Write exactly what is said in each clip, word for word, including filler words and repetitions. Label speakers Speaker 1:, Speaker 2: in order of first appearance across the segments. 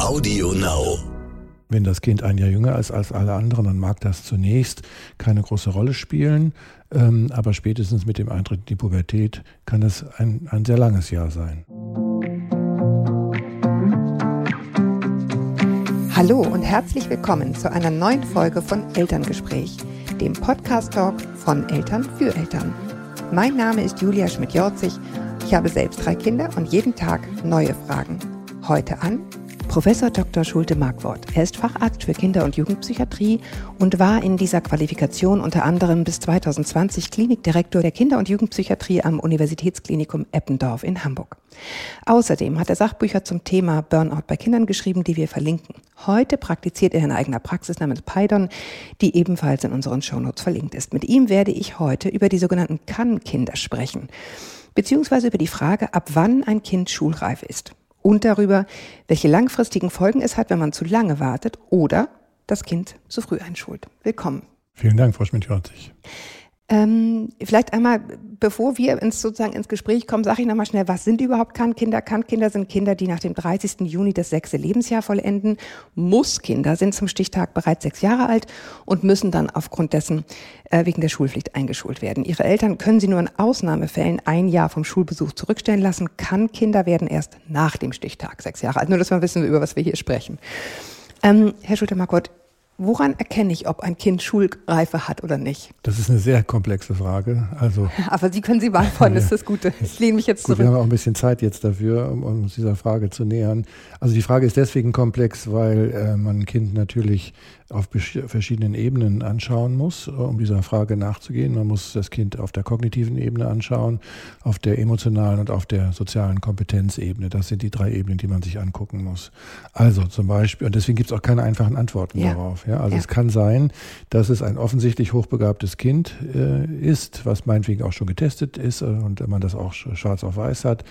Speaker 1: Audio Now.
Speaker 2: Wenn das Kind ein Jahr jünger ist als alle anderen, dann mag das zunächst keine große Rolle spielen, ähm, aber spätestens mit dem Eintritt in die Pubertät kann es ein, ein sehr langes Jahr sein.
Speaker 3: Hallo und herzlich willkommen zu einer neuen Folge von Elterngespräch, dem Podcast-Talk von Eltern für Eltern. Mein Name ist Julia Schmidt-Jorzig, ich habe selbst drei Kinder und jeden Tag neue Fragen. Heute an Professor Doktor Schulte-Markwort. Er ist Facharzt für Kinder- und Jugendpsychiatrie und war in dieser Qualifikation unter anderem bis zwanzig zwanzig Klinikdirektor der Kinder- und Jugendpsychiatrie am Universitätsklinikum Eppendorf in Hamburg. Außerdem hat er Sachbücher zum Thema Burnout bei Kindern geschrieben, die wir verlinken. Heute praktiziert er in eigener Praxis namens Peidon, die ebenfalls in unseren Shownotes verlinkt ist. Mit ihm werde ich heute über die sogenannten Kann-Kinder sprechen, beziehungsweise über die Frage, ab wann ein Kind schulreif ist. Und darüber, welche langfristigen Folgen es hat, wenn man zu lange wartet oder das Kind zu früh einschult. Willkommen.
Speaker 2: Vielen Dank, Frau Schmidt-Jorzig.
Speaker 3: Ähm, vielleicht einmal, bevor wir ins, sozusagen ins Gespräch kommen, sage ich nochmal schnell, was sind überhaupt Kann-Kinder? Kann-Kinder sind Kinder, die nach dem dreißigsten Juni das sechste Lebensjahr vollenden. Muss-Kinder sind zum Stichtag bereits sechs Jahre alt und müssen dann aufgrund dessen äh, wegen der Schulpflicht eingeschult werden. Ihre Eltern können sie nur in Ausnahmefällen ein Jahr vom Schulbesuch zurückstellen lassen. Kann-Kinder werden erst nach dem Stichtag sechs Jahre alt. Nur, dass wir wissen, über was wir hier sprechen. Ähm, Herr Schulte-Markwort, woran erkenne ich, ob ein Kind Schulreife hat oder nicht?
Speaker 2: Das ist eine sehr komplexe Frage. Also,
Speaker 3: aber Sie können sie beantworten, das ist das Gute. Ich lehne mich jetzt
Speaker 2: gut,
Speaker 3: zurück.
Speaker 2: wir haben auch ein bisschen Zeit jetzt dafür, um, um uns dieser Frage zu nähern. Also die Frage ist deswegen komplex, weil äh, man ein Kind natürlich auf besch- verschiedenen Ebenen anschauen muss, um dieser Frage nachzugehen. Man muss das Kind auf der kognitiven Ebene anschauen, auf der emotionalen und auf der sozialen Kompetenzebene. Das sind die drei Ebenen, die man sich angucken muss. Also zum Beispiel, und deswegen gibt es auch keine einfachen Antworten ja. darauf. Ja, also ja. es kann sein, dass es ein offensichtlich hochbegabtes Kind äh, ist, was meinetwegen auch schon getestet ist äh, und man das auch schwarz auf weiß hat.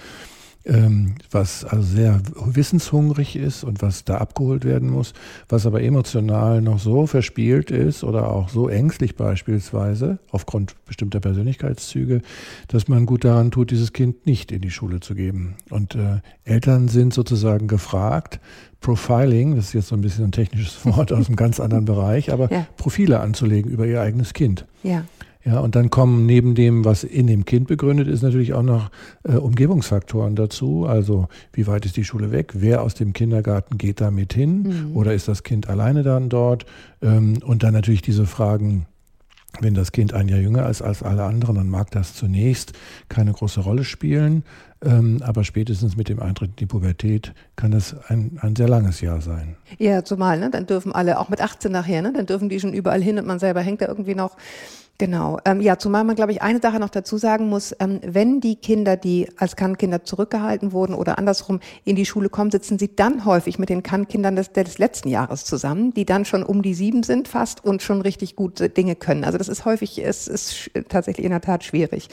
Speaker 2: Ähm, was also sehr wissenshungrig ist und was da abgeholt werden muss, was aber emotional noch so verspielt ist oder auch so ängstlich beispielsweise, aufgrund bestimmter Persönlichkeitszüge, dass man gut daran tut, dieses Kind nicht in die Schule zu geben. Und äh, Eltern sind sozusagen gefragt, Profiling, das ist jetzt so ein bisschen ein technisches Wort aus einem ganz anderen Bereich, aber ja. Profile anzulegen über ihr eigenes Kind.
Speaker 3: Ja.
Speaker 2: Ja, und dann kommen neben dem, was in dem Kind begründet ist, natürlich auch noch äh, Umgebungsfaktoren dazu. Also wie weit ist die Schule weg? Wer aus dem Kindergarten geht da mit hin? Mhm. Oder ist das Kind alleine dann dort? Ähm, und dann natürlich diese Fragen, wenn das Kind ein Jahr jünger ist als alle anderen, dann mag das zunächst keine große Rolle spielen. Ähm, aber spätestens mit dem Eintritt in die Pubertät kann es ein, ein sehr langes Jahr sein.
Speaker 3: Ja, zumal, ne? Dann dürfen alle, auch mit achtzehn nachher, ne? Dann dürfen die schon überall hin und man selber hängt da irgendwie noch. Genau. Ähm, ja, zumal man, glaube ich, eine Sache noch dazu sagen muss, ähm, wenn die Kinder, die als Kann-Kinder zurückgehalten wurden oder andersrum in die Schule kommen, sitzen sie dann häufig mit den Kann-Kindern des, des letzten Jahres zusammen, die dann schon um die sieben sind fast und schon richtig gute Dinge können. Also das ist häufig, es ist tatsächlich in der Tat schwierig.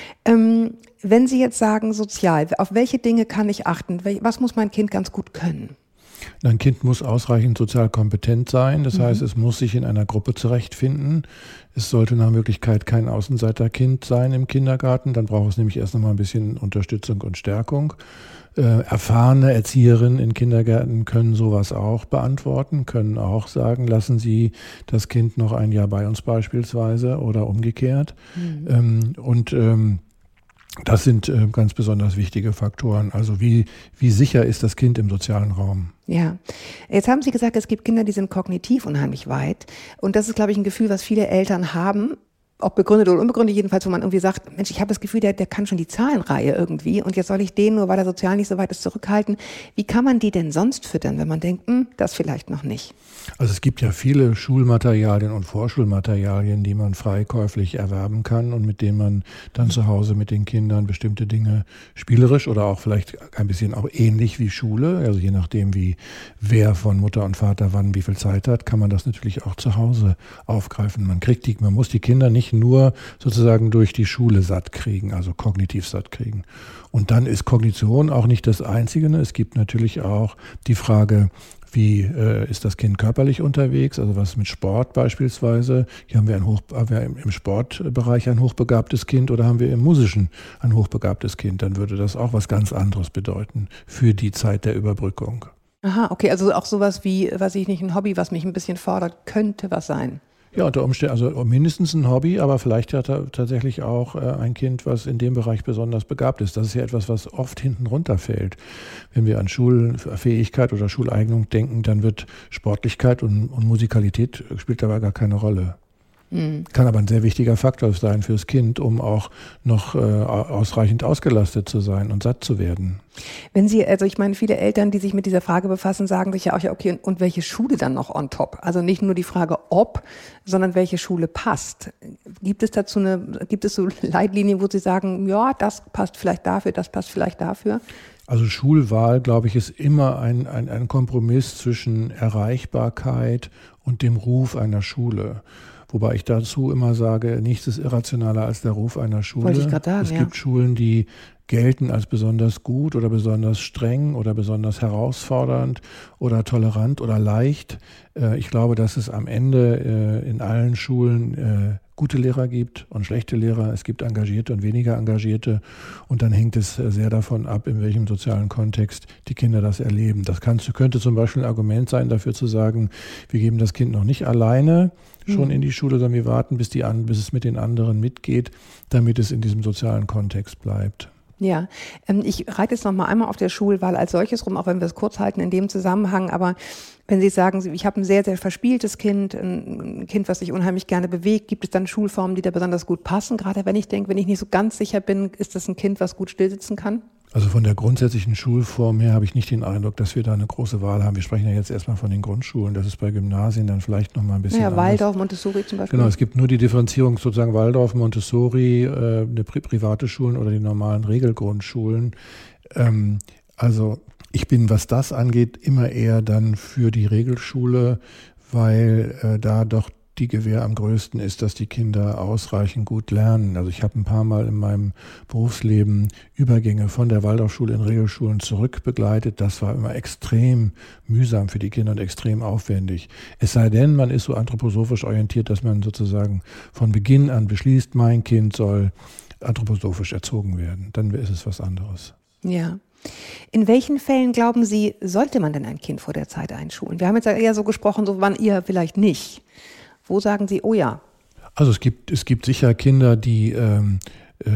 Speaker 3: Ähm, wenn Sie jetzt sagen, sozial, auf welche Dinge kann ich achten? Was muss mein Kind ganz gut können?
Speaker 2: Ein Kind muss ausreichend sozial kompetent sein. Das mhm. heißt, es muss sich in einer Gruppe zurechtfinden. Es sollte nach Möglichkeit kein Außenseiterkind sein im Kindergarten. Dann braucht es nämlich erst noch mal ein bisschen Unterstützung und Stärkung. Äh, erfahrene Erzieherinnen in Kindergärten können sowas auch beantworten, können auch sagen, lassen Sie das Kind noch ein Jahr bei uns beispielsweise oder umgekehrt. Mhm. Ähm, und ähm, Das sind äh, ganz besonders wichtige Faktoren. Also wie, wie sicher ist das Kind im sozialen Raum?
Speaker 3: Ja, jetzt haben Sie gesagt, es gibt Kinder, die sind kognitiv unheimlich weit. Und das ist, glaube ich, ein Gefühl, was viele Eltern haben, ob begründet oder unbegründet jedenfalls, wo man irgendwie sagt, Mensch, ich habe das Gefühl, der, der kann schon die Zahlenreihe irgendwie und jetzt soll ich den, nur weil er sozial nicht so weit ist, zurückhalten. Wie kann man die denn sonst füttern, wenn man denkt, hm, das vielleicht noch nicht?
Speaker 2: Also es gibt ja viele Schulmaterialien und Vorschulmaterialien, die man frei käuflich erwerben kann und mit denen man dann zu Hause mit den Kindern bestimmte Dinge spielerisch oder auch vielleicht ein bisschen auch ähnlich wie Schule, also je nachdem, wie wer von Mutter und Vater wann wie viel Zeit hat, kann man das natürlich auch zu Hause aufgreifen. Man kriegt die, man muss die Kinder nicht nur sozusagen durch die Schule satt kriegen, also kognitiv satt kriegen. Und dann ist Kognition auch nicht das Einzige. Es gibt natürlich auch die Frage, wie äh, ist das Kind körperlich unterwegs, also was mit Sport beispielsweise. Hier haben wir, ein Hoch, haben wir im Sportbereich ein hochbegabtes Kind oder haben wir im Musischen ein hochbegabtes Kind. Dann würde das auch was ganz anderes bedeuten für die Zeit der Überbrückung.
Speaker 3: Aha, okay, also auch sowas wie, weiß ich nicht, ein Hobby, was mich ein bisschen fordert, könnte was sein.
Speaker 2: Ja, unter Umständen, also mindestens ein Hobby, aber vielleicht hat er tatsächlich auch äh, ein Kind, was in dem Bereich besonders begabt ist. Das ist ja etwas, was oft hinten runterfällt. Wenn wir an Schulfähigkeit oder Schuleignung denken, dann wird Sportlichkeit und, und Musikalität spielt dabei gar keine Rolle. Mhm. Kann aber ein sehr wichtiger Faktor sein fürs Kind, um auch noch äh, ausreichend ausgelastet zu sein und satt zu werden.
Speaker 3: Wenn Sie, also ich meine, viele Eltern, die sich mit dieser Frage befassen, sagen sich ja auch, ja okay, und welche Schule dann noch on top? Also nicht nur die Frage ob, sondern welche Schule passt. Gibt es dazu eine, gibt es so Leitlinien, wo Sie sagen, ja, das passt vielleicht dafür, das passt vielleicht dafür?
Speaker 2: Also Schulwahl, glaube ich, ist immer ein, ein, ein Kompromiss zwischen Erreichbarkeit und dem Ruf einer Schule. Wobei ich dazu immer sage, nichts ist irrationaler als der Ruf einer Schule.
Speaker 3: Wollte ich gerade sagen,
Speaker 2: es
Speaker 3: ja.
Speaker 2: gibt Schulen, die gelten als besonders gut oder besonders streng oder besonders herausfordernd oder tolerant oder leicht. Ich glaube, dass es am Ende in allen Schulen gute Lehrer gibt und schlechte Lehrer. Es gibt engagierte und weniger engagierte. Und dann hängt es sehr davon ab, in welchem sozialen Kontext die Kinder das erleben. Das kann, könnte zum Beispiel ein Argument sein, dafür zu sagen, wir geben das Kind noch nicht alleine schon in die Schule, sondern wir warten, bis, die an, bis es mit den anderen mitgeht, damit es in diesem sozialen Kontext bleibt.
Speaker 3: Ja, ich reite jetzt noch mal einmal auf der Schulwahl als solches rum, auch wenn wir es kurz halten in dem Zusammenhang. Aber wenn Sie sagen, ich habe ein sehr, sehr verspieltes Kind, ein Kind, was sich unheimlich gerne bewegt, gibt es dann Schulformen, die da besonders gut passen? Gerade wenn ich denke, wenn ich nicht so ganz sicher bin, ist das ein Kind, was gut stillsitzen kann?
Speaker 2: Also von der grundsätzlichen Schulform her habe ich nicht den Eindruck, dass wir da eine große Wahl haben. Wir sprechen ja jetzt erstmal von den Grundschulen. Das ist bei Gymnasien dann vielleicht noch mal ein bisschen
Speaker 3: ja,
Speaker 2: anders.
Speaker 3: Waldorf, Montessori zum Beispiel.
Speaker 2: Genau, es gibt nur die Differenzierung sozusagen Waldorf, Montessori, äh, eine pri- private Schulen oder die normalen Regelgrundschulen. Ähm, also ich bin, was das angeht, immer eher dann für die Regelschule, weil äh, da doch die Gewähr am größten ist, dass die Kinder ausreichend gut lernen. Also ich habe ein paar Mal in meinem Berufsleben Übergänge von der Waldorfschule in Regelschulen zurück begleitet. Das war immer extrem mühsam für die Kinder und extrem aufwendig. Es sei denn, man ist so anthroposophisch orientiert, dass man sozusagen von Beginn an beschließt, mein Kind soll anthroposophisch erzogen werden. Dann ist es was anderes.
Speaker 3: Ja. In welchen Fällen, glauben Sie, sollte man denn ein Kind vor der Zeit einschulen? Wir haben jetzt ja eher so gesprochen, so wann eher vielleicht nicht. Wo sagen Sie, oh ja?
Speaker 2: Also es gibt, es gibt sicher Kinder, die ähm, äh,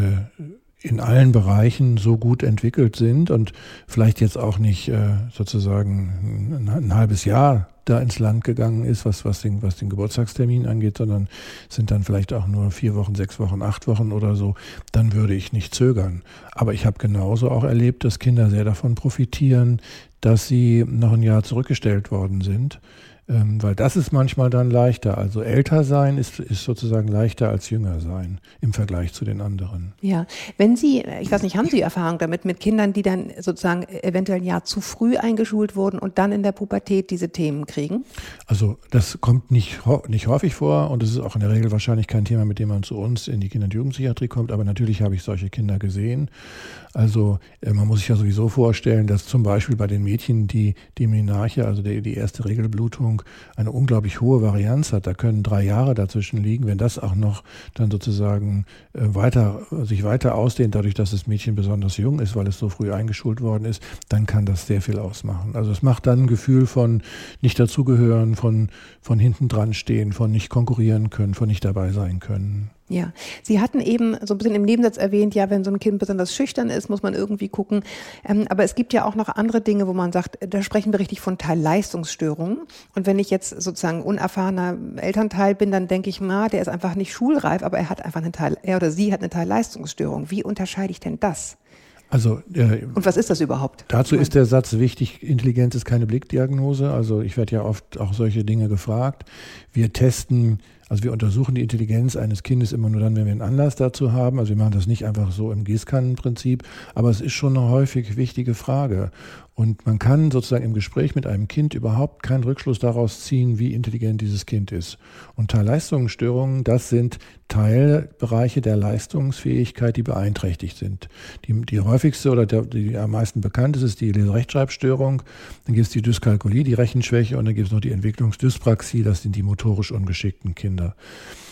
Speaker 2: in allen Bereichen so gut entwickelt sind und vielleicht jetzt auch nicht äh, sozusagen ein, ein halbes Jahr da ins Land gegangen ist, was, was, den, was den Geburtstagstermin angeht, sondern sind dann vielleicht auch nur vier Wochen, sechs Wochen, acht Wochen oder so, dann würde ich nicht zögern. Aber ich habe genauso auch erlebt, dass Kinder sehr davon profitieren, dass sie noch ein Jahr zurückgestellt worden sind. Ähm, weil das ist manchmal dann leichter. Also älter sein ist, ist sozusagen leichter als jünger sein im Vergleich zu den anderen.
Speaker 3: Ja, wenn Sie, ich weiß nicht, haben Sie Erfahrung damit mit Kindern, die dann sozusagen eventuell ein Jahr zu früh eingeschult wurden und dann in der Pubertät diese Themen kriegen?
Speaker 2: Also das kommt nicht, nicht häufig vor und es ist auch in der Regel wahrscheinlich kein Thema, mit dem man zu uns in die Kinder- und Jugendpsychiatrie kommt, aber natürlich habe ich solche Kinder gesehen. Also man muss sich ja sowieso vorstellen, dass zum Beispiel bei den Mädchen die, die Menarche, also die, die erste Regelblutung, eine unglaublich hohe Varianz hat. Da können drei Jahre dazwischen liegen. Wenn das auch noch dann sozusagen weiter, sich weiter ausdehnt, dadurch, dass das Mädchen besonders jung ist, weil es so früh eingeschult worden ist, dann kann das sehr viel ausmachen. Also es macht dann ein Gefühl von nicht dazugehören, von, von hinten dran stehen, von nicht konkurrieren können, von nicht dabei sein können.
Speaker 3: Ja, Sie hatten eben so ein bisschen im Nebensatz erwähnt, ja, wenn so ein Kind besonders schüchtern ist, muss man irgendwie gucken. Ähm, aber es gibt ja auch noch andere Dinge, wo man sagt, da sprechen wir richtig von Teilleistungsstörungen. Und wenn ich jetzt sozusagen unerfahrener Elternteil bin, dann denke ich, na, der ist einfach nicht schulreif, aber er hat einfach eine Teil, er oder sie hat eine Teilleistungsstörung. Wie unterscheide ich denn das?
Speaker 2: Also, äh,
Speaker 3: und was ist das überhaupt?
Speaker 2: Dazu ist der Satz wichtig, Intelligenz ist keine Blickdiagnose. Also ich werde ja oft auch solche Dinge gefragt. Wir testen, also wir untersuchen die Intelligenz eines Kindes immer nur dann, wenn wir einen Anlass dazu haben. Also wir machen das nicht einfach so im Gießkannenprinzip, aber es ist schon eine häufig wichtige Frage. Und man kann sozusagen im Gespräch mit einem Kind überhaupt keinen Rückschluss daraus ziehen, wie intelligent dieses Kind ist. Und Teilleistungsstörungen, das sind Teilbereiche der Leistungsfähigkeit, die beeinträchtigt sind. Die, die häufigste oder der, die am meisten bekannt ist, ist die Leserechtschreibstörung. Dann gibt es die Dyskalkulie, die Rechenschwäche, und dann gibt es noch die Entwicklungsdyspraxie, das sind die motorisch ungeschickten Kinder.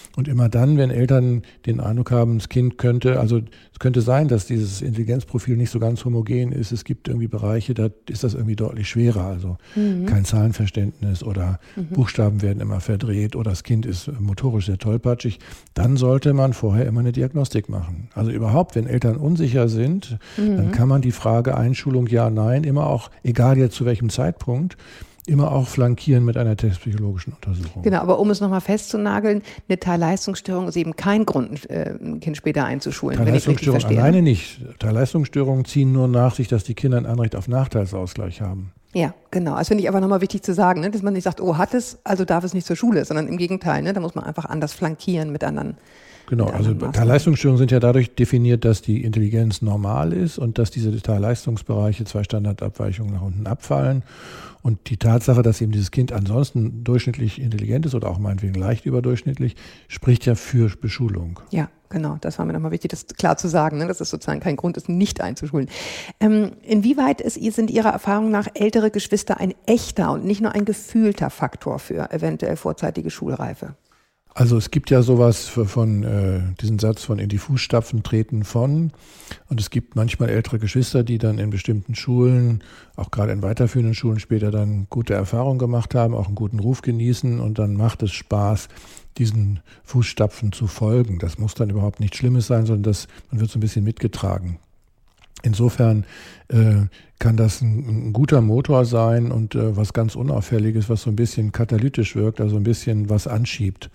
Speaker 2: Und immer dann, wenn Eltern den Eindruck haben, das Kind könnte, also es könnte sein, dass dieses Intelligenzprofil nicht so ganz homogen ist. Es gibt irgendwie Bereiche, da ist das irgendwie deutlich schwerer. Also mhm. kein Zahlenverständnis oder mhm. Buchstaben werden immer verdreht oder das Kind ist motorisch sehr tollpatschig. Dann sollte man vorher immer eine Diagnostik machen. Also überhaupt, wenn Eltern unsicher sind, mhm. dann kann man die Frage Einschulung ja, nein, immer auch, egal jetzt zu welchem Zeitpunkt, immer auch flankieren mit einer testpsychologischen Untersuchung.
Speaker 3: Genau, aber um es nochmal festzunageln, eine Teilleistungsstörung ist eben kein Grund, ein Kind später einzuschulen.
Speaker 2: Teilleistungsstörungen alleine nicht. Teilleistungsstörungen ziehen nur nach sich, dass die Kinder ein Anrecht auf Nachteilsausgleich haben.
Speaker 3: Ja, genau. Das finde ich aber nochmal wichtig zu sagen, ne? Dass man nicht sagt, oh, hat es, also darf es nicht zur Schule, sondern im Gegenteil, ne? Da muss man einfach anders flankieren mit anderen.
Speaker 2: Genau, also Teilleistungsstörungen sind ja dadurch definiert, dass die Intelligenz normal ist und dass diese Teilleistungsbereiche, zwei Standardabweichungen nach unten abfallen. Und die Tatsache, dass eben dieses Kind ansonsten durchschnittlich intelligent ist oder auch meinetwegen leicht überdurchschnittlich, spricht ja für Beschulung.
Speaker 3: Ja, genau. Das war mir nochmal wichtig, das klar zu sagen, ne, dass es sozusagen kein Grund ist, nicht einzuschulen. Ähm, inwieweit ist, sind Ihrer Erfahrung nach ältere Geschwister ein echter und nicht nur ein gefühlter Faktor für eventuell vorzeitige Schulreife?
Speaker 2: Also es gibt ja sowas für, von äh, diesen Satz von in die Fußstapfen treten von, und es gibt manchmal ältere Geschwister, die dann in bestimmten Schulen, auch gerade in weiterführenden Schulen später dann gute Erfahrungen gemacht haben, auch einen guten Ruf genießen, und dann macht es Spaß, diesen Fußstapfen zu folgen. Das muss dann überhaupt nichts Schlimmes sein, sondern das, man wird so ein bisschen mitgetragen. Insofern äh, kann das ein, ein guter Motor sein und äh, was ganz Unauffälliges, was so ein bisschen katalytisch wirkt, also ein bisschen was anschiebt.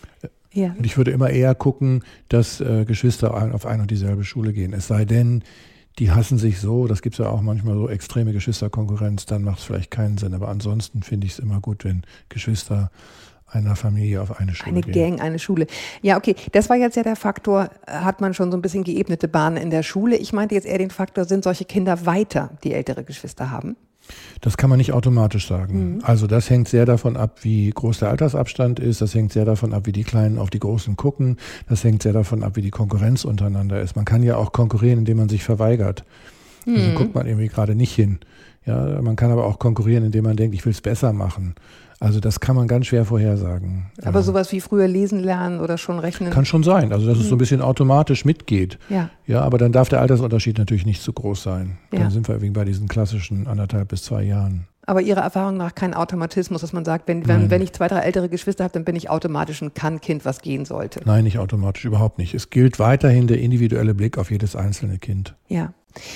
Speaker 2: Ja. Und ich würde immer eher gucken, dass äh, Geschwister auf eine und dieselbe Schule gehen. Es sei denn, die hassen sich so, das gibt es ja auch manchmal so extreme Geschwisterkonkurrenz, dann macht es vielleicht keinen Sinn. Aber ansonsten finde ich es immer gut, wenn Geschwister einer Familie auf eine Schule
Speaker 3: eine
Speaker 2: gehen.
Speaker 3: Eine Gang, eine Schule. Ja, okay, das war jetzt ja der Faktor, hat man schon so ein bisschen geebnete Bahnen in der Schule. Ich meinte jetzt eher den Faktor, sind solche Kinder weiter, die ältere Geschwister haben?
Speaker 2: Das kann man nicht automatisch sagen. Mhm. Also das hängt sehr davon ab, wie groß der Altersabstand ist. Das hängt sehr davon ab, wie die Kleinen auf die Großen gucken. Das hängt sehr davon ab, wie die Konkurrenz untereinander ist. Man kann ja auch konkurrieren, indem man sich verweigert. Mhm. Also guckt man irgendwie gerade nicht hin. Ja, man kann aber auch konkurrieren, indem man denkt, ich will es besser machen. Also das kann man ganz schwer vorhersagen.
Speaker 3: Aber sowas wie früher lesen lernen oder schon rechnen?
Speaker 2: Kann schon sein, also dass es so ein bisschen automatisch mitgeht.
Speaker 3: Ja.
Speaker 2: Ja, aber dann darf der Altersunterschied natürlich nicht zu groß sein.
Speaker 3: Ja.
Speaker 2: Dann sind wir irgendwie bei diesen klassischen anderthalb bis zwei Jahren.
Speaker 3: Aber Ihrer Erfahrung nach kein Automatismus, dass man sagt, wenn, wenn, wenn ich zwei, drei ältere Geschwister habe, dann bin ich automatisch ein Kann-Kind, was gehen sollte?
Speaker 2: Nein, nicht automatisch, überhaupt nicht. Es gilt weiterhin der individuelle Blick auf jedes einzelne Kind.
Speaker 3: Ja.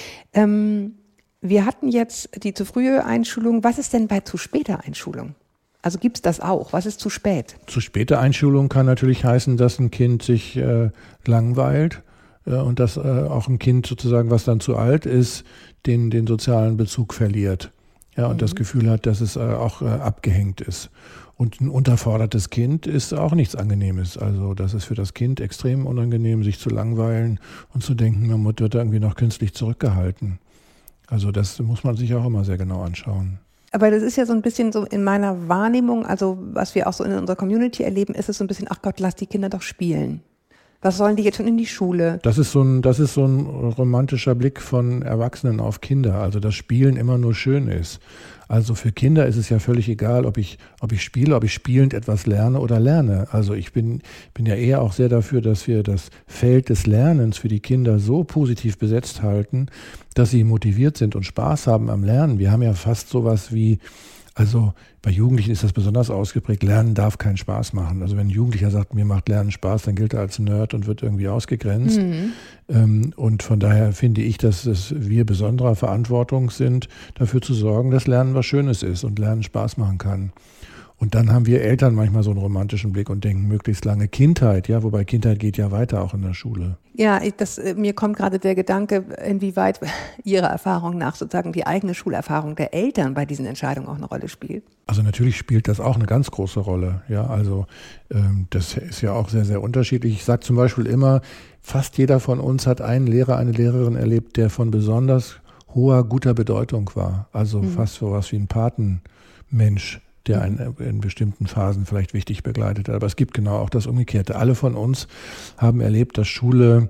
Speaker 3: Ähm, wir hatten jetzt die zu frühe Einschulung. Was ist denn bei zu später Einschulung? Also gibt es das auch? Was ist zu spät?
Speaker 2: Zu späte Einschulung kann natürlich heißen, dass ein Kind sich äh, langweilt äh, und dass äh, auch ein Kind sozusagen, was dann zu alt ist, den, den sozialen Bezug verliert. Ja, und mhm. das Gefühl hat, dass es äh, auch äh, abgehängt ist. Und ein unterfordertes Kind ist auch nichts Angenehmes. Also das ist für das Kind extrem unangenehm, sich zu langweilen und zu denken, man wird da irgendwie noch künstlich zurückgehalten. Also das muss man sich auch immer sehr genau anschauen.
Speaker 3: Aber das ist ja so ein bisschen so in meiner Wahrnehmung, also was wir auch so in unserer Community erleben, ist es so ein bisschen, ach Gott, lass die Kinder doch spielen. Was sollen die jetzt schon in die Schule?
Speaker 2: Das ist so ein, das ist so ein romantischer Blick von Erwachsenen auf Kinder, also dass Spielen immer nur schön ist. Also für Kinder ist es ja völlig egal, ob ich, ob ich spiele, ob ich spielend etwas lerne oder lerne. Also ich bin, bin ja eher auch sehr dafür, dass wir das Feld des Lernens für die Kinder so positiv besetzt halten, dass sie motiviert sind und Spaß haben am Lernen. Wir haben ja fast sowas wie, also bei Jugendlichen ist das besonders ausgeprägt, Lernen darf keinen Spaß machen. Also wenn ein Jugendlicher sagt, mir macht Lernen Spaß, dann gilt er als Nerd und wird irgendwie ausgegrenzt. Mhm. Ähm, und von daher finde ich, dass es wir besonderer Verantwortung sind, dafür zu sorgen, dass Lernen was Schönes ist und Lernen Spaß machen kann. Und dann haben wir Eltern manchmal so einen romantischen Blick und denken, möglichst lange Kindheit, ja, wobei Kindheit geht ja weiter auch in der Schule.
Speaker 3: Ja, ich, das, mir kommt gerade der Gedanke, inwieweit Ihrer Erfahrung nach sozusagen die eigene Schulerfahrung der Eltern bei diesen Entscheidungen auch eine Rolle spielt.
Speaker 2: Also natürlich spielt das auch eine ganz große Rolle. Ja, also ähm, das ist ja auch sehr, sehr unterschiedlich. Ich sage zum Beispiel immer, fast jeder von uns hat einen Lehrer, eine Lehrerin erlebt, der von besonders hoher, guter Bedeutung war. Also mhm. fast so was wie ein Patenmensch, der einen in bestimmten Phasen vielleicht wichtig begleitet hat. Aber es gibt genau auch das Umgekehrte. Alle von uns haben erlebt, dass Schule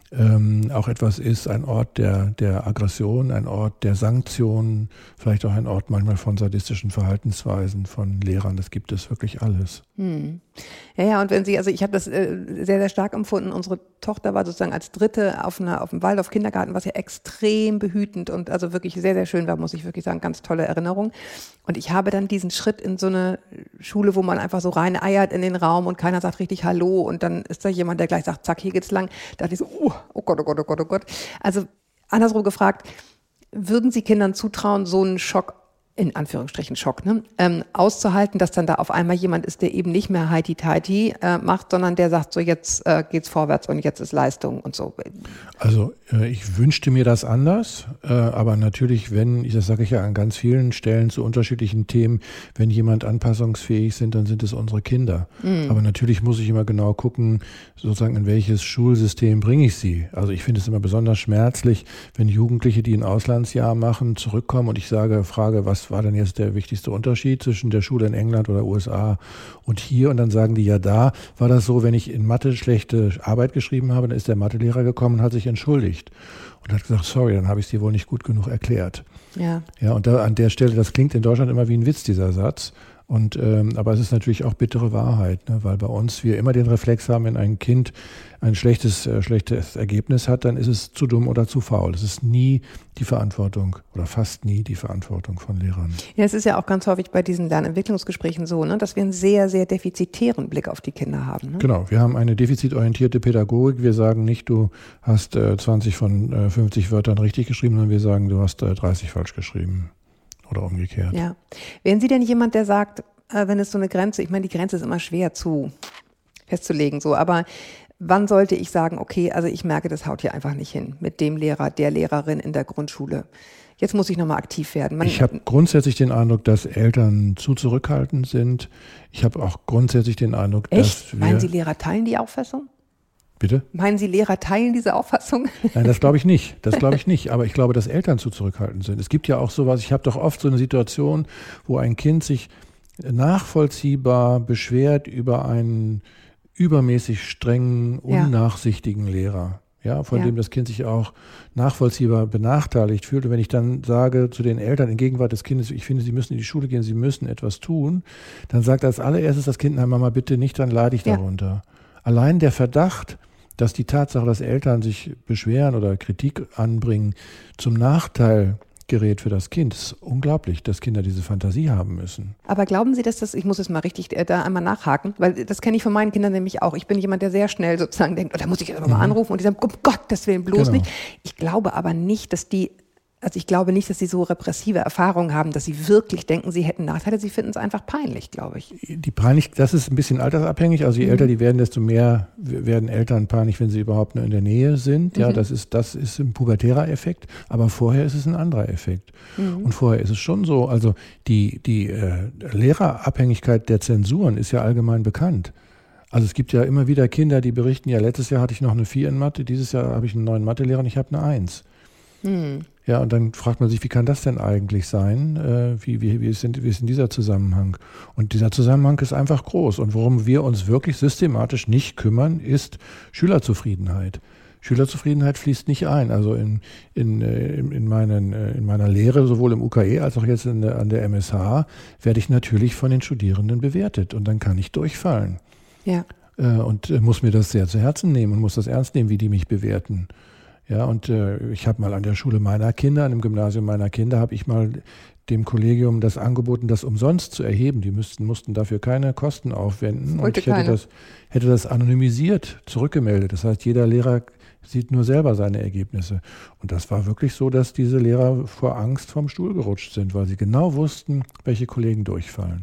Speaker 2: ähm, auch etwas ist, ein Ort der, der Aggression, ein Ort der Sanktionen, vielleicht auch ein Ort manchmal von sadistischen Verhaltensweisen von Lehrern. Das gibt es wirklich alles.
Speaker 3: Hm. Ja, ja, und wenn Sie, also ich habe das äh, sehr, sehr stark empfunden. Unsere Tochter war sozusagen als Dritte auf einer, auf dem Waldorf-Kindergarten, was ja extrem behütend und also wirklich sehr, sehr schön war, muss ich wirklich sagen, ganz tolle Erinnerung. Und ich habe dann diesen Schritt in so eine Schule, wo man einfach so rein eiert in den Raum und keiner sagt richtig Hallo und dann ist da jemand, der gleich sagt, zack, hier geht's lang. Da dachte ich so, oh, oh Gott, oh Gott, oh Gott, oh Gott. Also andersrum gefragt, würden Sie Kindern zutrauen, so einen Schock, in Anführungsstrichen Schock, ne, ähm, auszuhalten, dass dann da auf einmal jemand ist, der eben nicht mehr Heiti-Teiti äh, macht, sondern der sagt so, jetzt äh, geht's vorwärts und jetzt ist Leistung und so.
Speaker 2: Also äh, ich wünschte mir das anders, äh, aber natürlich, wenn, das sage ich ja an ganz vielen Stellen zu unterschiedlichen Themen, wenn jemand anpassungsfähig sind, dann sind es unsere Kinder. Mhm. Aber natürlich muss ich immer genau gucken, sozusagen in welches Schulsystem bringe ich sie. Also ich finde es immer besonders schmerzlich, wenn Jugendliche, die ein Auslandsjahr machen, zurückkommen und ich sage, frage, was war denn jetzt der wichtigste Unterschied zwischen der Schule in England oder U S A und hier? Und dann sagen die, ja, da war das so, wenn ich in Mathe schlechte Arbeit geschrieben habe, dann ist der Mathelehrer gekommen und hat sich entschuldigt und hat gesagt, sorry, dann habe ich es dir wohl nicht gut genug erklärt. Ja. Ja, und da an der Stelle, das klingt in Deutschland immer wie ein Witz, dieser Satz. Und, ähm, aber es ist natürlich auch bittere Wahrheit, ne? Weil bei uns wir immer den Reflex haben, wenn ein Kind ein schlechtes, äh, schlechtes Ergebnis hat, dann ist es zu dumm oder zu faul. Das ist nie die Verantwortung oder fast nie die Verantwortung von Lehrern.
Speaker 3: Ja, es ist ja auch ganz häufig bei diesen Lernentwicklungsgesprächen so, ne, dass wir einen sehr, sehr defizitären Blick auf die Kinder haben. Ne?
Speaker 2: Genau, wir haben eine defizitorientierte Pädagogik. Wir sagen nicht, du hast äh, zwanzig von äh, fünfzig Wörtern richtig geschrieben, sondern wir sagen, du hast äh, dreißig falsch geschrieben. Oder umgekehrt.
Speaker 3: Ja. Wären Sie denn jemand, der sagt, äh, wenn es so eine Grenze, ich meine, die Grenze ist immer schwer zu festzulegen, so, aber wann sollte ich sagen, okay, also ich merke, das haut hier einfach nicht hin mit dem Lehrer, der Lehrerin in der Grundschule. Jetzt muss ich nochmal aktiv werden. Man,
Speaker 2: ich habe grundsätzlich den Eindruck, dass Eltern zu zurückhaltend sind. Ich habe auch grundsätzlich den Eindruck,
Speaker 3: echt?
Speaker 2: dass wir...
Speaker 3: Meinen Sie, Lehrer teilen die Auffassung?
Speaker 2: Bitte?
Speaker 3: Meinen Sie, Lehrer teilen diese Auffassung?
Speaker 2: Nein, das glaube ich nicht. Das glaube ich nicht. Aber ich glaube, dass Eltern zu zurückhaltend sind. Es gibt ja auch sowas, ich habe doch oft so eine Situation, wo ein Kind sich nachvollziehbar beschwert über einen übermäßig strengen, unnachsichtigen ja. Lehrer. Ja, von ja. dem das Kind sich auch nachvollziehbar benachteiligt fühlt. Und wenn ich dann sage zu den Eltern in Gegenwart des Kindes, ich finde, sie müssen in die Schule gehen, sie müssen etwas tun, dann sagt als allererstes das Kind, nein, Mama, bitte nicht, dann leide ich ja. darunter. Allein der Verdacht, dass die Tatsache, dass Eltern sich beschweren oder Kritik anbringen, zum Nachteil gerät für das Kind, ist unglaublich, dass Kinder diese Fantasie haben müssen.
Speaker 3: Aber glauben Sie, dass das, ich muss jetzt mal richtig äh, da einmal nachhaken, weil das kenne ich von meinen Kindern nämlich auch. Ich bin jemand, der sehr schnell sozusagen denkt, oh, da muss ich jetzt aber mhm. mal anrufen und die sagen, um Gottes Willen, bloß genau. nicht. Ich glaube aber nicht, dass die Also ich glaube nicht, dass sie so repressive Erfahrungen haben, dass sie wirklich denken, sie hätten Nachteile. Sie finden es einfach peinlich, glaube ich.
Speaker 2: Die peinlich, das ist ein bisschen altersabhängig. Also je mhm. älter die werden, desto mehr werden Eltern peinlich, wenn sie überhaupt nur in der Nähe sind. Ja, mhm. das ist, das ist ein pubertärer Effekt. Aber vorher ist es ein anderer Effekt. Mhm. Und vorher ist es schon so, also die, die äh, Lehrerabhängigkeit der Zensuren ist ja allgemein bekannt. Also es gibt ja immer wieder Kinder, die berichten, ja, letztes Jahr hatte ich noch eine vier in Mathe, dieses Jahr habe ich einen neuen Mathelehrer und ich habe eine eins. Mhm. Ja, und dann fragt man sich, wie kann das denn eigentlich sein? Äh, wie, wie, wie, ist denn, wie ist denn dieser Zusammenhang? Und dieser Zusammenhang ist einfach groß. Und worum wir uns wirklich systematisch nicht kümmern, ist Schülerzufriedenheit. Schülerzufriedenheit fließt nicht ein. Also in, in, in, in, meinen, in meiner Lehre, sowohl im U K E als auch jetzt in der, an der M S H, werde ich natürlich von den Studierenden bewertet. Und dann kann ich durchfallen. Ja. Äh, und äh, muss mir das sehr zu Herzen nehmen und muss das ernst nehmen, wie die mich bewerten. Ja, und äh, ich habe mal an der Schule meiner Kinder, an dem Gymnasium meiner Kinder, habe ich mal dem Kollegium das angeboten, das umsonst zu erheben. Die müssten, mussten dafür keine Kosten aufwenden. Und ich hätte das, hätte das anonymisiert zurückgemeldet. Das heißt, jeder Lehrer sieht nur selber seine Ergebnisse. Und das war wirklich so, dass diese Lehrer vor Angst vom Stuhl gerutscht sind, weil sie genau wussten, welche Kollegen durchfallen.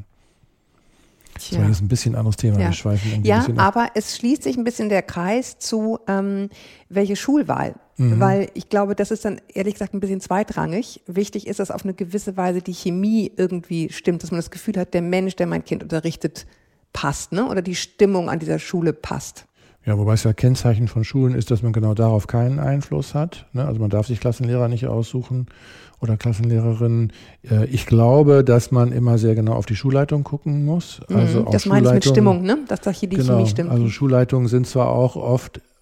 Speaker 2: Das war jetzt ein bisschen ein anderes Thema.
Speaker 3: Ja,
Speaker 2: wir schweifen irgendwie
Speaker 3: ja
Speaker 2: ein bisschen
Speaker 3: aber es schließt sich ein bisschen der Kreis zu, ähm, welche Schulwahl. Mhm. Weil ich glaube, das ist dann ehrlich gesagt ein bisschen zweitrangig. Wichtig ist, dass auf eine gewisse Weise die Chemie irgendwie stimmt, dass man das Gefühl hat, der Mensch, der mein Kind unterrichtet, passt, ne? Oder die Stimmung an dieser Schule passt.
Speaker 2: Ja, wobei es ja Kennzeichen von Schulen ist, dass man genau darauf keinen Einfluss hat. Ne? Also man darf sich Klassenlehrer nicht aussuchen oder Klassenlehrerinnen. Ich glaube, dass man immer sehr genau auf die Schulleitung gucken muss. Also
Speaker 3: mhm, das meine ich mit Stimmung, ne? Dass da hier die
Speaker 2: genau,
Speaker 3: Chemie stimmt.
Speaker 2: Also Schulleitungen sind zwar auch oft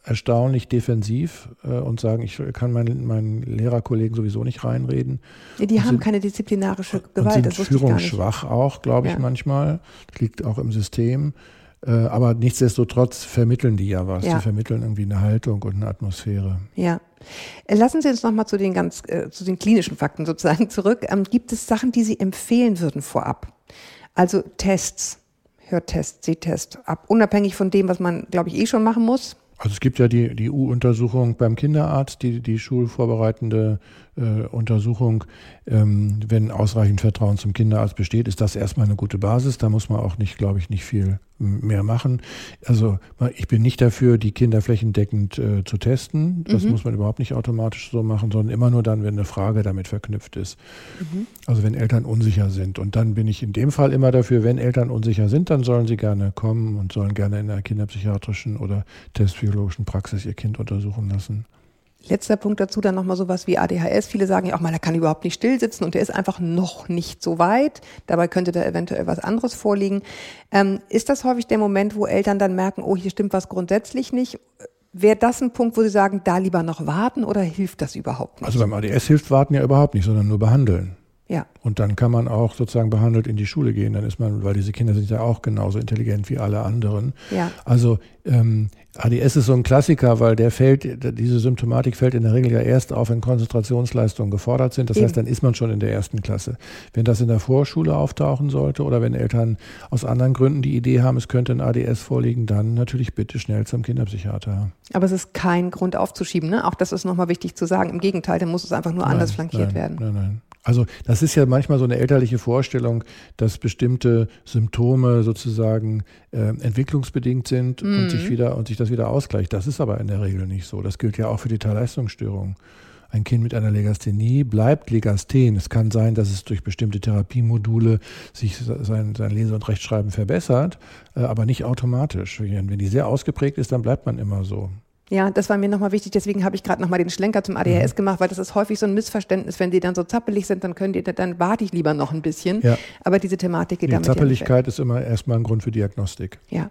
Speaker 2: erstaunlich defensiv äh, und sagen, ich kann meinen, meinen Lehrerkollegen sowieso nicht reinreden.
Speaker 3: Ja, die
Speaker 2: und
Speaker 3: haben
Speaker 2: sind,
Speaker 3: keine disziplinarische Gewalt.
Speaker 2: Und sind
Speaker 3: das wusste ich gar nicht.
Speaker 2: führungsschwach auch, glaube ich, ja. manchmal. Das liegt auch im System. Äh, aber nichtsdestotrotz vermitteln die ja was. Ja. Die vermitteln irgendwie eine Haltung und eine Atmosphäre.
Speaker 3: Ja. Lassen Sie uns nochmal zu den ganz, äh, zu den klinischen Fakten sozusagen zurück. Ähm, gibt es Sachen, die Sie empfehlen würden vorab? Also Tests, Hörtest, Sehtest, ab, unabhängig von dem, was man, glaube ich, eh schon machen muss?
Speaker 2: Also es gibt ja die, die U-Untersuchung beim Kinderarzt, die, die schulvorbereitende äh, Untersuchung. Ähm, wenn ausreichend Vertrauen zum Kinderarzt besteht, ist das erstmal eine gute Basis. Da muss man auch nicht, glaube ich, nicht viel mehr machen. Also ich bin nicht dafür, die Kinder flächendeckend äh, zu testen. Das mhm. muss man überhaupt nicht automatisch so machen, sondern immer nur dann, wenn eine Frage damit verknüpft ist. Mhm. Also wenn Eltern unsicher sind. Und dann bin ich in dem Fall immer dafür, wenn Eltern unsicher sind, dann sollen sie gerne kommen und sollen gerne in einer kinderpsychiatrischen oder testpsychologischen Praxis ihr Kind untersuchen lassen.
Speaker 3: Letzter Punkt dazu, dann nochmal sowas wie A D H S. Viele sagen ja auch mal, er kann überhaupt nicht still sitzen und der ist einfach noch nicht so weit. Dabei könnte da eventuell was anderes vorliegen. Ähm, ist das häufig der Moment, wo Eltern dann merken, oh, hier stimmt was grundsätzlich nicht? Wäre das ein Punkt, wo Sie sagen, da lieber noch warten oder hilft das überhaupt nicht?
Speaker 2: Also beim A D S hilft warten ja überhaupt nicht, sondern nur behandeln.
Speaker 3: Ja.
Speaker 2: Und dann kann man auch sozusagen behandelt in die Schule gehen. Dann ist man, weil diese Kinder sind ja auch genauso intelligent wie alle anderen.
Speaker 3: Ja.
Speaker 2: Also ähm, A D S ist so ein Klassiker, weil der fällt, diese Symptomatik fällt in der Regel ja erst auf, wenn Konzentrationsleistungen gefordert sind. Das Eben. heißt, dann ist man schon in der ersten Klasse. Wenn das in der Vorschule auftauchen sollte oder wenn Eltern aus anderen Gründen die Idee haben, es könnte ein A D S vorliegen, dann natürlich bitte schnell zum Kinderpsychiater.
Speaker 3: Aber es ist kein Grund aufzuschieben, ne? Auch das ist nochmal wichtig zu sagen. Im Gegenteil, dann muss es einfach nur
Speaker 2: nein,
Speaker 3: anders flankiert
Speaker 2: nein,
Speaker 3: werden.
Speaker 2: Nein, nein. Also das ist ja manchmal so eine elterliche Vorstellung, dass bestimmte Symptome sozusagen äh, entwicklungsbedingt sind mhm. und sich wieder und sich das wieder ausgleicht. Das ist aber in der Regel nicht so. Das gilt ja auch für die Teilleistungsstörung. Ein Kind mit einer Legasthenie bleibt Legasthen. Es kann sein, dass es durch bestimmte Therapiemodule sich sein, sein Lese- und Rechtschreiben verbessert, äh, aber nicht automatisch. Wenn die sehr ausgeprägt ist, dann bleibt man immer so.
Speaker 3: Ja, das war mir nochmal wichtig, deswegen habe ich gerade nochmal den Schlenker zum A D H S mhm. gemacht, weil das ist häufig so ein Missverständnis, wenn die dann so zappelig sind, dann können die, dann warte ich lieber noch ein bisschen. Ja. Aber diese Thematik geht
Speaker 2: die
Speaker 3: damit
Speaker 2: Zappeligkeit ist immer erstmal ein Grund für Diagnostik.
Speaker 3: Ja.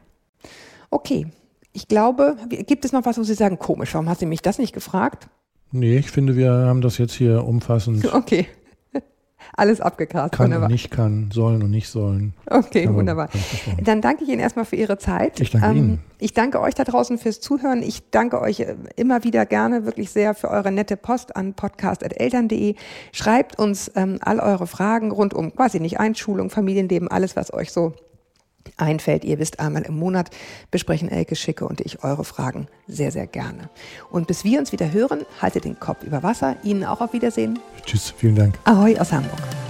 Speaker 3: Okay. Ich glaube, gibt es noch was, wo Sie sagen, komisch, warum hat sie mich das nicht gefragt?
Speaker 2: Nee, ich finde, wir haben das jetzt hier umfassend.
Speaker 3: Okay. Alles abgegrast.
Speaker 2: Kann wunderbar. Und nicht kann, sollen und nicht sollen.
Speaker 3: Okay, aber wunderbar. Dann danke ich Ihnen erstmal für Ihre Zeit.
Speaker 2: Ich danke ähm, Ihnen.
Speaker 3: Ich danke euch da draußen fürs Zuhören. Ich danke euch immer wieder gerne wirklich sehr für eure nette Post an podcast at eltern punkt de. Schreibt uns ähm, all eure Fragen rund um quasi nicht Einschulung, Familienleben, alles, was euch so einfällt. Ihr wisst, einmal im Monat besprechen Elke Schicke und ich eure Fragen sehr, sehr gerne. Und bis wir uns wieder hören, haltet den Kopf über Wasser. Ihnen auch auf Wiedersehen.
Speaker 2: Tschüss, vielen Dank.
Speaker 3: Ahoi aus Hamburg.